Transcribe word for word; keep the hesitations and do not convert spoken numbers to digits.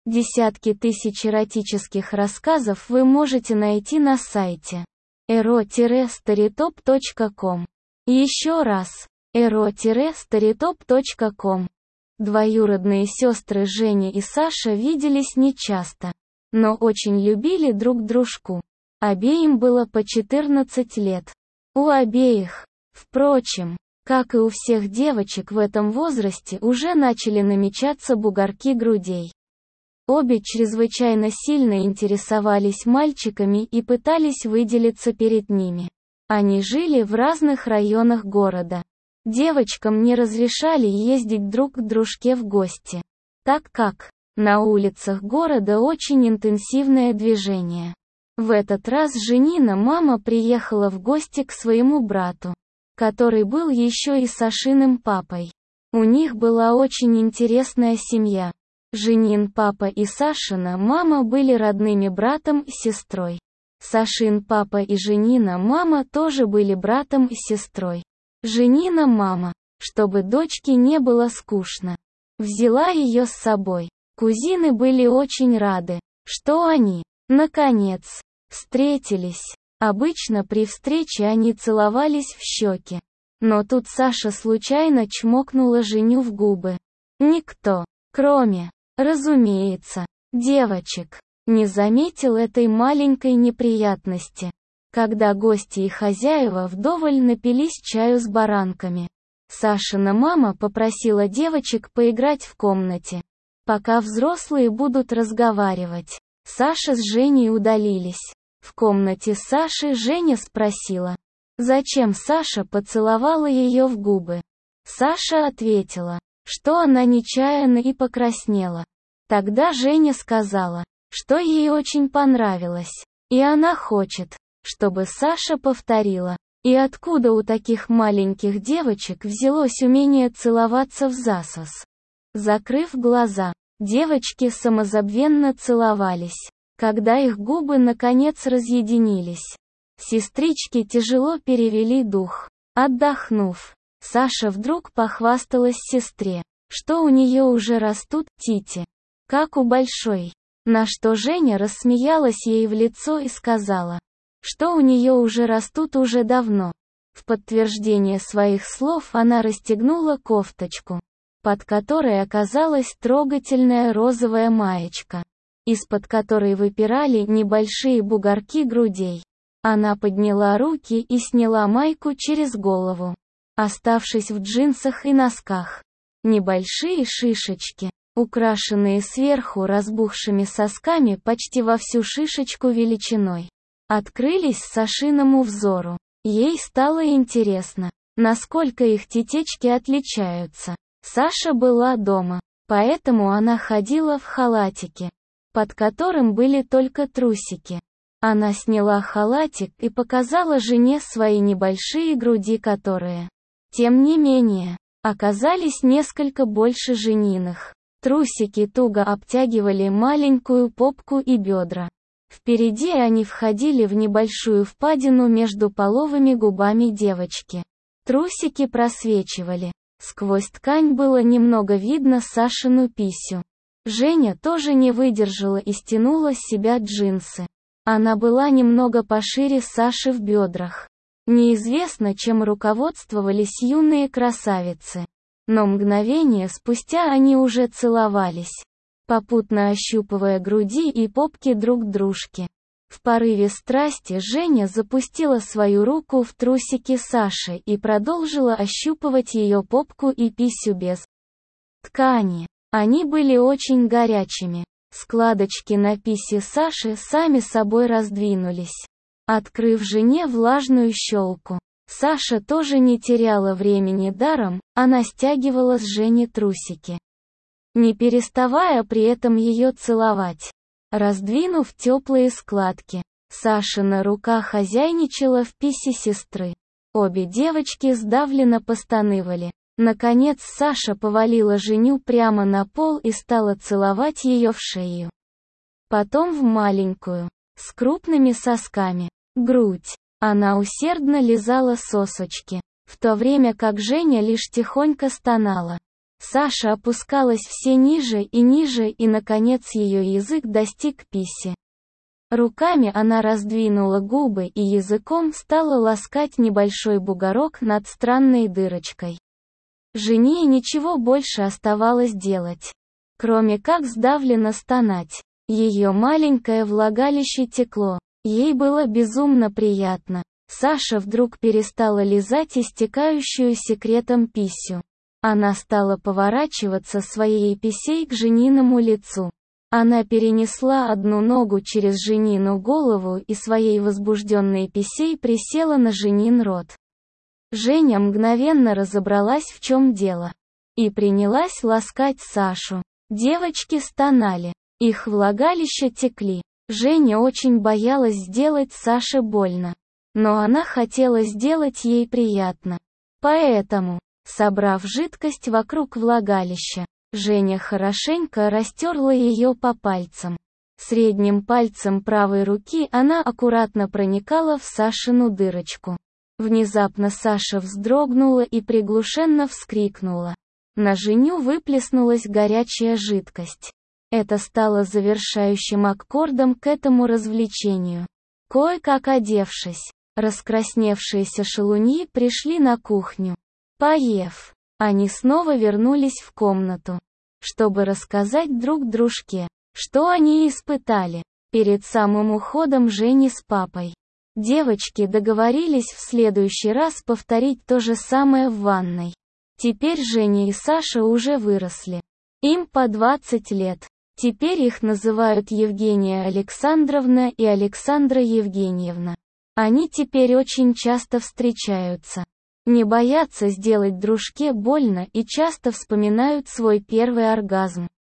Десятки тысяч эротических рассказов вы можете найти на сайте эро старитоп точка ком. Еще раз, эро старитоп точка ком. Двоюродные сестры Женя и Саша виделись нечасто, но очень любили друг дружку. Обеим было по четырнадцать лет. У обеих, впрочем, как и у всех девочек в этом возрасте, уже начали намечаться бугорки грудей. Обе чрезвычайно сильно интересовались мальчиками и пытались выделиться перед ними. Они жили в разных районах города. Девочкам не разрешали ездить друг к дружке в гости, так как на улицах города очень интенсивное движение. В этот раз Женина мама приехала в гости к своему брату, который был еще и Сашиным папой. У них была очень интересная семья. Женин папа и Сашина мама были родными братом и сестрой. Сашин папа и Женина мама тоже были братом и сестрой. Женина мама, чтобы дочке не было скучно, взяла ее с собой. Кузины были очень рады, что они, наконец, встретились. Обычно при встрече они целовались в щеки. Но тут Саша случайно чмокнула Женю в губы. Никто, кроме, разумеется, девочек, не заметил этой маленькой неприятности. Когда гости и хозяева вдоволь напились чаю с баранками, Сашина мама попросила девочек поиграть в комнате, пока взрослые будут разговаривать. Саша с Женей удалились. В комнате Саши Женя спросила, зачем Саша поцеловала ее в губы. Саша ответила, что она нечаянно и покраснела. Тогда Женя сказала, что ей очень понравилось, и она хочет, чтобы Саша повторила. И откуда у таких маленьких девочек взялось умение целоваться взасос? Закрыв глаза, девочки самозабвенно целовались. Когда их губы наконец разъединились, сестрички тяжело перевели дух. Отдохнув, Саша вдруг похвасталась сестре, что у нее уже растут тити, как у большой. На что Женя рассмеялась ей в лицо и сказала, что у нее уже растут уже давно. В подтверждение своих слов она расстегнула кофточку, под которой оказалась трогательная розовая маечка, из-под которой выпирали небольшие бугорки грудей. Она подняла руки и сняла майку через голову, оставшись в джинсах и носках. Небольшие шишечки, украшенные сверху разбухшими сосками почти во всю шишечку величиной, открылись Сашиному взору. Ей стало интересно, насколько их титечки отличаются. Саша была дома, поэтому она ходила в халатике, под которым были только трусики. Она сняла халатик и показала жене свои небольшие груди, которые, тем не менее, оказались несколько больше жениных. Трусики туго обтягивали маленькую попку и бедра. Впереди они входили в небольшую впадину между половыми губами девочки. Трусики просвечивали. Сквозь ткань было немного видно Сашину писю. Женя тоже не выдержала и стянула с себя джинсы. Она была немного пошире Саши в бедрах. Неизвестно, чем руководствовались юные красавицы. Но мгновение спустя они уже целовались, попутно ощупывая груди и попки друг дружки. В порыве страсти Женя запустила свою руку в трусики Саши и продолжила ощупывать ее попку и писю без ткани. Они были очень горячими. Складочки на писе Саши сами собой раздвинулись, открыв жене влажную щелку. Саша тоже не теряла времени даром, она стягивала с Жени трусики, не переставая при этом ее целовать. Раздвинув теплые складки, Сашина рука хозяйничала в писе сестры. Обе девочки сдавленно постанывали. Наконец Саша повалила Женю прямо на пол и стала целовать ее в шею. Потом в маленькую, с крупными сосками, грудь. Она усердно лизала сосочки, в то время как Женя лишь тихонько стонала. Саша опускалась все ниже и ниже, и наконец ее язык достиг писи. Руками она раздвинула губы и языком стала ласкать небольшой бугорок над странной дырочкой. Жене ничего больше оставалось делать, кроме как сдавленно стонать. Ее маленькое влагалище текло. Ей было безумно приятно. Саша вдруг перестала лизать истекающую секретом писю. Она стала поворачиваться своей писей к Жениному лицу. Она перенесла одну ногу через Женину голову и своей возбужденной писей присела на Женин рот. Женя мгновенно разобралась, в чем дело, и принялась ласкать Сашу. Девочки стонали. Их влагалища текли. Женя очень боялась сделать Саше больно. Но она хотела сделать ей приятно. Поэтому, собрав жидкость вокруг влагалища, Женя хорошенько растерла ее по пальцам. Средним пальцем правой руки она аккуратно проникала в Сашину дырочку. Внезапно Саша вздрогнула и приглушенно вскрикнула. На Женю выплеснулась горячая жидкость. Это стало завершающим аккордом к этому развлечению. Кое-как одевшись, раскрасневшиеся шалуньи пришли на кухню. Поев, они снова вернулись в комнату, чтобы рассказать друг дружке, что они испытали перед самым уходом Жени с папой. Девочки договорились в следующий раз повторить то же самое в ванной. Теперь Женя и Саша уже выросли. Им по двадцать лет. Теперь их называют Евгения Александровна и Александра Евгеньевна. Они теперь очень часто встречаются. Не боятся сделать дружке больно и часто вспоминают свой первый оргазм.